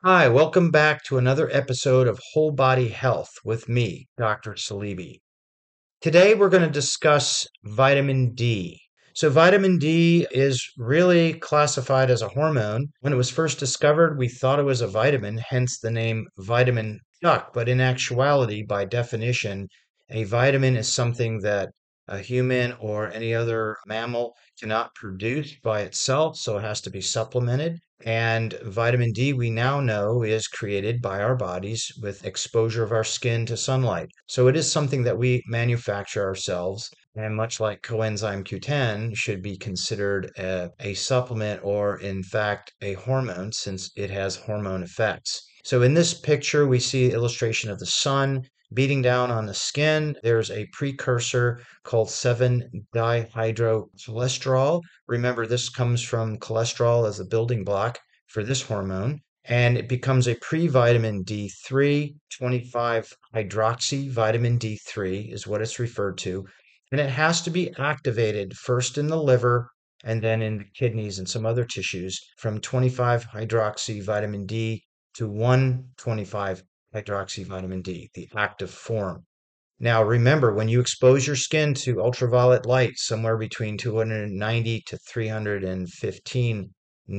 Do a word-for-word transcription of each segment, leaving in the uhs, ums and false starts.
Hi, welcome back to another episode of Whole Body Health with me, Doctor Salibi. Today we're going to discuss vitamin D. So, vitamin D is really classified as a hormone. When it was first discovered, we thought it was a vitamin, hence the name vitamin duck. But in actuality, by definition, a vitamin is something that a human or any other mammal cannot produce by itself, so it has to be supplemented. And vitamin D, we now know, is created by our bodies with exposure of our skin to sunlight. So it is something that we manufacture ourselves. And much like coenzyme Q ten, should be considered a, a supplement or, in fact, a hormone since it has hormone effects. So in this picture, we see illustration of the sun beating down on the skin. There's a precursor called seven dihydrocholesterol. Remember, this comes from cholesterol as a building block for this hormone, and it becomes a pre-vitamin D three, twenty-five hydroxy vitamin D three is what it's referred to. And it has to be activated first in the liver and then in the kidneys and some other tissues from twenty-five hydroxy vitamin D to one twenty-five hydroxy vitamin D, the active form. Now, remember, when you expose your skin to ultraviolet light, somewhere between two hundred ninety to three hundred fifteen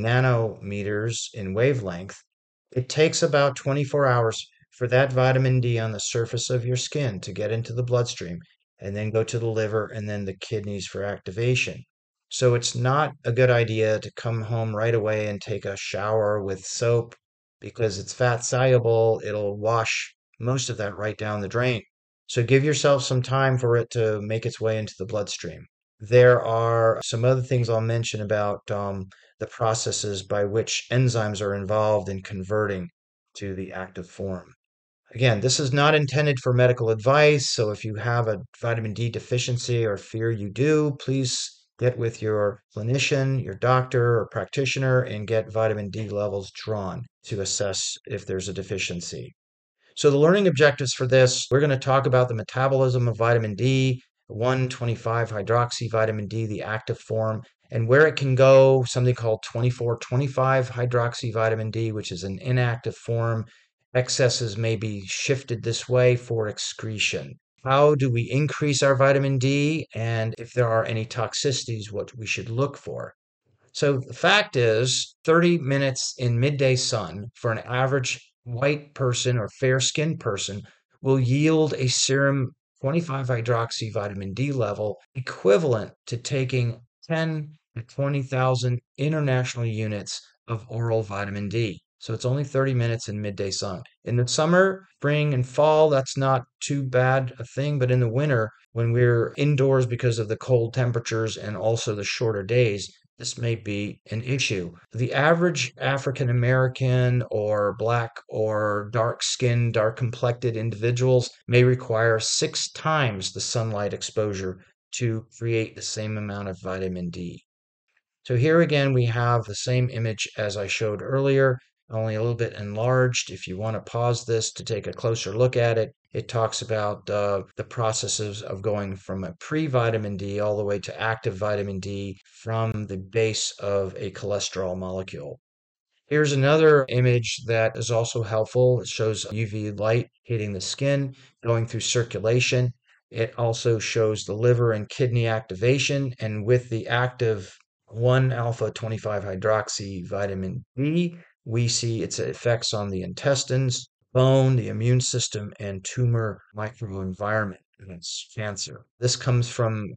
nanometers in wavelength, it takes about twenty-four hours for that vitamin D on the surface of your skin to get into the bloodstream and then go to the liver and then the kidneys for activation. So it's not a good idea to come home right away and take a shower with soap because it's fat soluble. It'll wash most of that right down the drain. So give yourself some time for it to make its way into the bloodstream. There are some other things I'll mention about um, the processes by which enzymes are involved in converting to the active form. Again, this is not intended for medical advice, so if you have a vitamin D deficiency or fear you do, please get with your clinician, your doctor or practitioner, and get vitamin D levels drawn to assess if there's a deficiency. So the learning objectives for this, we're going to talk about the metabolism of vitamin D, one twenty-five hydroxy vitamin D, the active form, and where it can go, something called twenty-four twenty-five hydroxy vitamin D, which is an inactive form. Excesses may be shifted this way for excretion. How do we increase our vitamin D? And if there are any toxicities, what we should look for. So the fact is, thirty minutes in midday sun for an average white person or fair skinned person will yield a serum twenty-five hydroxy vitamin D level equivalent to taking ten to twenty thousand international units of oral vitamin D. So it's only thirty minutes in midday sun. In the summer, spring, and fall, that's not too bad a thing. But in the winter, when we're indoors because of the cold temperatures and also the shorter days, this may be an issue. The average African American or Black or dark skinned, dark complected individuals may require six times the sunlight exposure to create the same amount of vitamin D. So here again, we have the same image as I showed earlier, only a little bit enlarged. If you want to pause this to take a closer look at it, it talks about uh, the processes of going from a pre-vitamin D all the way to active vitamin D from the base of a cholesterol molecule. Here's another image that is also helpful. It shows U V light hitting the skin, going through circulation. It also shows the liver and kidney activation, and with the active one alpha twenty-five hydroxy vitamin D, we see its effects on the intestines, bone, the immune system, and tumor microenvironment against cancer. This comes from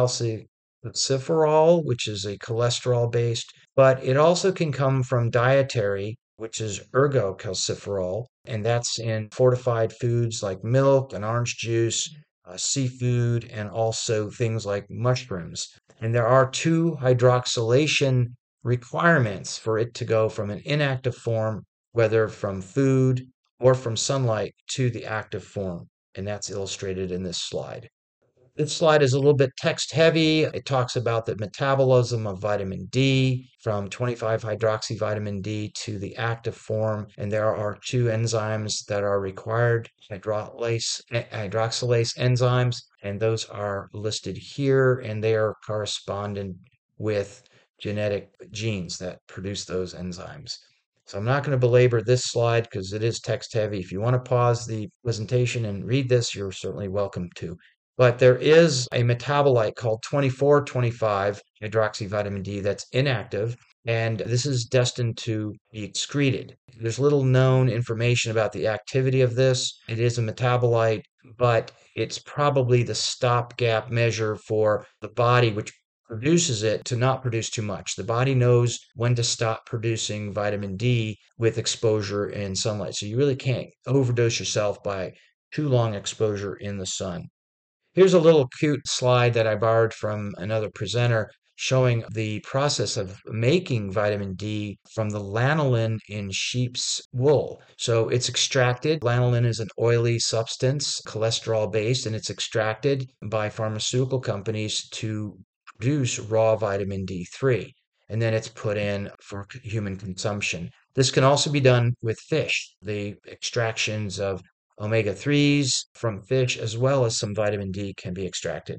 calciferol, which is a cholesterol based, but it also can come from dietary, which is ergocalciferol, and that's in fortified foods like milk and orange juice, uh, seafood, and also things like mushrooms. And there are two hydroxylation requirements for it to go from an inactive form, whether from food or from sunlight, to the active form. And that's illustrated in this slide. This slide is a little bit text heavy. It talks about the metabolism of vitamin D from twenty-five hydroxy vitamin D to the active form. And there are two enzymes that are required, hydrolase, hydroxylase enzymes, and those are listed here, and they are correspondent with genetic genes that produce those enzymes. So I'm not going to belabor this slide because it is text heavy. If you want to pause the presentation and read this, you're certainly welcome to. But there is a metabolite called twenty-four twenty-five hydroxyvitamin D that's inactive, and this is destined to be excreted. There's little known information about the activity of this. It is a metabolite, but it's probably the stopgap measure for the body, which produces it, to not produce too much. The body knows when to stop producing vitamin D with exposure in sunlight. So you really can't overdose yourself by too long exposure in the sun. Here's a little cute slide that I borrowed from another presenter showing the process of making vitamin D from the lanolin in sheep's wool. So it's extracted. Lanolin is an oily substance, cholesterol based, and it's extracted by pharmaceutical companies to produce raw vitamin D three. And then it's put in for human consumption. This can also be done with fish. The extractions of omega threes from fish, as well as some vitamin D can be extracted.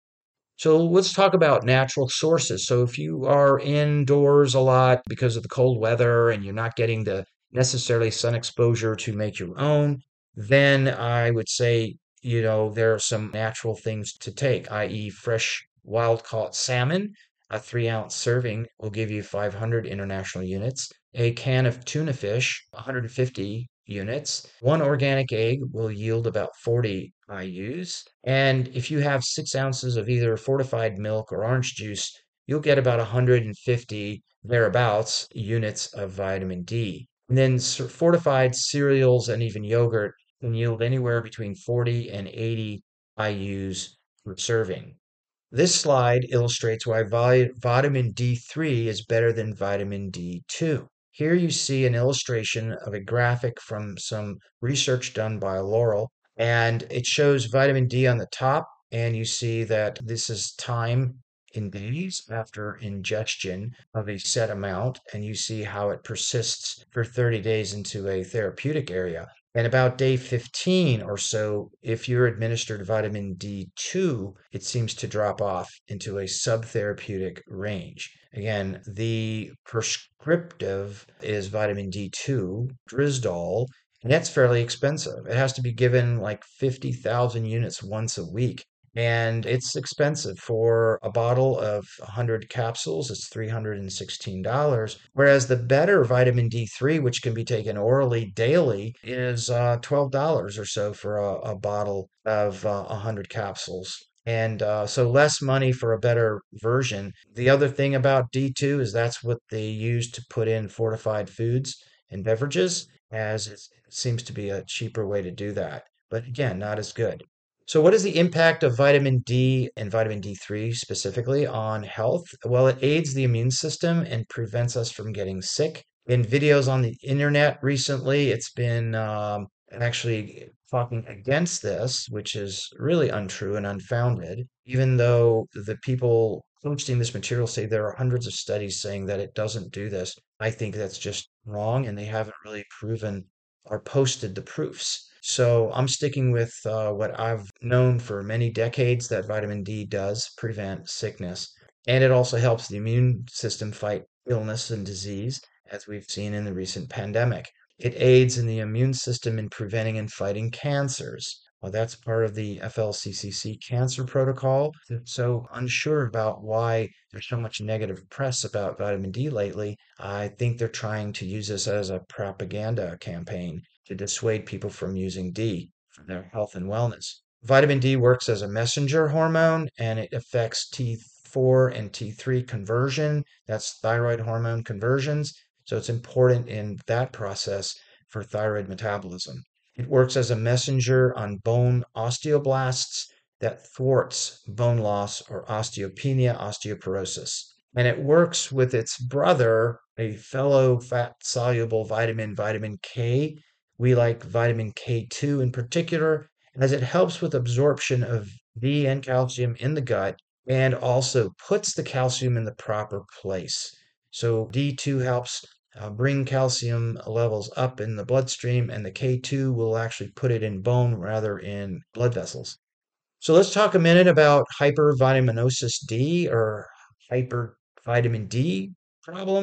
So let's talk about natural sources. So if you are indoors a lot because of the cold weather and you're not getting the necessarily sun exposure to make your own, then I would say, you know, there are some natural things to take, i e fresh wild caught salmon. A three ounce serving will give you five hundred international units. A can of tuna fish, one hundred fifty units. One organic egg will yield about forty I U's. And if you have six ounces of either fortified milk or orange juice, you'll get about one hundred fifty thereabouts units of vitamin D. And then fortified cereals and even yogurt can yield anywhere between forty and eighty I U's per serving. This slide illustrates why vitamin D three is better than vitamin D two. Here you see an illustration of a graphic from some research done by Laurel, and it shows vitamin D on the top, and you see that this is time in days after ingestion of a set amount, and you see how it persists for thirty days into a therapeutic area. And about day fifteen or so, if you're administered vitamin D two, it seems to drop off into a subtherapeutic range. Again, the prescriptive is vitamin D two, Drisdol, and that's fairly expensive. It has to be given like fifty thousand units once a week. And it's expensive. For a bottle of one hundred capsules, it's three hundred sixteen dollars. Whereas the better vitamin D three, which can be taken orally daily, is uh, twelve dollars or so for a, a bottle of uh, one hundred capsules. And uh, so less money for a better version. The other thing about D two is that's what they use to put in fortified foods and beverages, as it seems to be a cheaper way to do that. But again, not as good. So, what is the impact of vitamin D and vitamin D three specifically on health? Well, it aids the immune system and prevents us from getting sick. In videos on the internet recently, it's been um, actually talking against this, which is really untrue and unfounded, even though the people posting this material say there are hundreds of studies saying that it doesn't do this. I think that's just wrong, and they haven't really proven or posted the proofs. So I'm sticking with uh, what I've known for many decades, that vitamin D does prevent sickness. And it also helps the immune system fight illness and disease, as we've seen in the recent pandemic. It aids in the immune system in preventing and fighting cancers. Well, that's part of the F L C C C cancer protocol. So unsure about why there's so much negative press about vitamin D lately. I think they're trying to use this as a propaganda campaign to dissuade people from using D for their health and wellness. Vitamin D works as a messenger hormone, and it affects T four and T three conversion. That's thyroid hormone conversions. So it's important in that process for thyroid metabolism. It works as a messenger on bone osteoblasts that thwarts bone loss or osteopenia, osteoporosis. And it works with its brother, a fellow fat soluble vitamin, vitamin K. We like vitamin K two in particular, as it helps with absorption of D and calcium in the gut and also puts the calcium in the proper place. So D two helps uh, bring calcium levels up in the bloodstream, and the K two will actually put it in bone rather in blood vessels. So let's talk a minute about hypervitaminosis D, or hypervitamin D problems.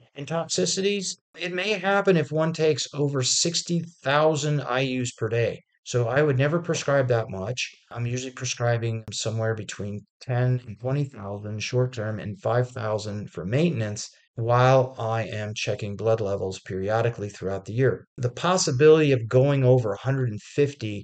And toxicities, it may happen if one takes over sixty thousand I U's per day. So I would never prescribe that much. I'm usually prescribing somewhere between ten and twenty thousand short term and five thousand for maintenance while I am checking blood levels periodically throughout the year. The possibility of going over one hundred fifty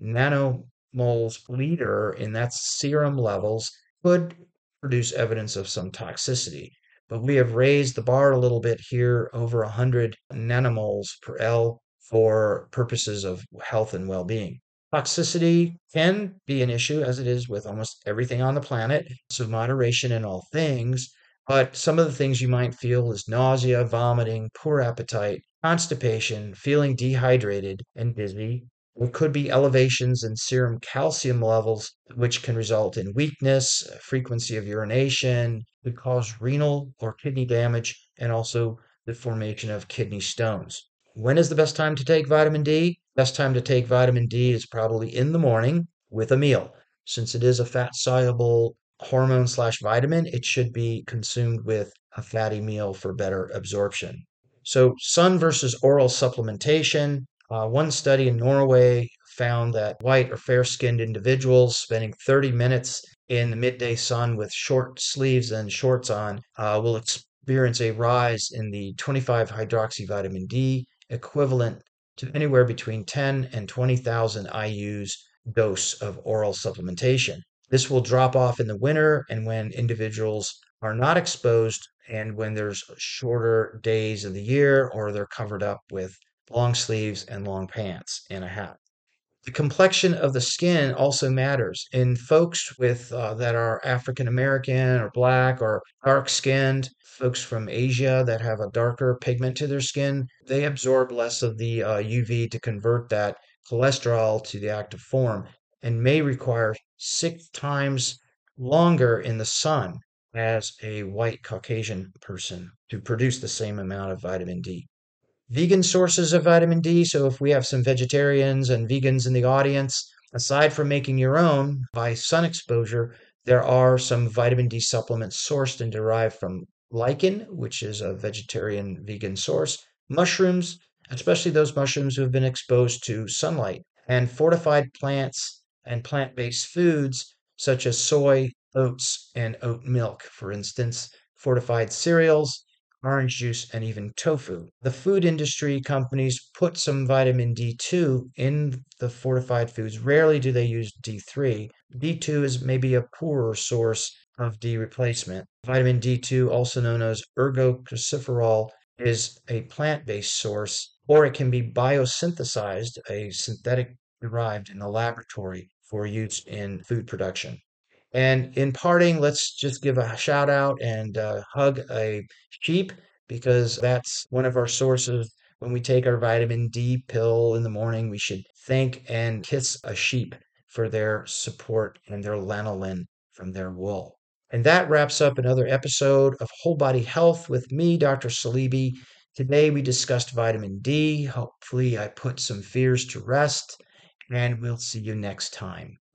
nanomoles per liter in that serum levels could produce evidence of some toxicity. But we have raised the bar a little bit here over one hundred nanomoles per L for purposes of health and well-being. Toxicity can be an issue, as it is with almost everything on the planet, so moderation in all things. But some of the things you might feel is nausea, vomiting, poor appetite, constipation, feeling dehydrated and dizzy. There could be elevations in serum calcium levels, which can result in weakness, frequency of urination, could cause renal or kidney damage, and also the formation of kidney stones. When is the best time to take vitamin D? Best time to take vitamin D is probably in the morning with a meal. Since it is a fat soluble hormone slash vitamin, it should be consumed with a fatty meal for better absorption. So, sun versus oral supplementation. Uh, one study in Norway found that white or fair skinned individuals spending thirty minutes in the midday sun with short sleeves and shorts on uh, will experience a rise in the twenty-five hydroxyvitamin D equivalent to anywhere between ten and twenty thousand I U's dose of oral supplementation. This will drop off in the winter and when individuals are not exposed and when there's shorter days of the year or they're covered up with long sleeves and long pants and a hat. The complexion of the skin also matters. In folks with uh, that are African American or black or dark skinned, folks from Asia that have a darker pigment to their skin, they absorb less of the uh, U V to convert that cholesterol to the active form and may require six times longer in the sun as a white Caucasian person to produce the same amount of vitamin D. Vegan sources of vitamin D. So, if we have some vegetarians and vegans in the audience, aside from making your own by sun exposure, there are some vitamin D supplements sourced and derived from lichen, which is a vegetarian vegan source, mushrooms, especially those mushrooms who have been exposed to sunlight, and fortified plants and plant based foods such as soy, oats, and oat milk, for instance, fortified cereals, orange juice, and even tofu. The food industry companies put some vitamin D two in the fortified foods. Rarely do they use D three. D two is maybe a poorer source of D replacement. Vitamin D two, also known as ergocalciferol, is a plant-based source, or it can be biosynthesized, a synthetic derived in the laboratory for use in food production. And in parting, let's just give a shout out and uh, hug a sheep because that's one of our sources. When we take our vitamin D pill in the morning, we should thank and kiss a sheep for their support and their lanolin from their wool. And that wraps up another episode of Whole Body Health with me, Doctor Salibi. Today we discussed vitamin D. Hopefully, I put some fears to rest, and we'll see you next time.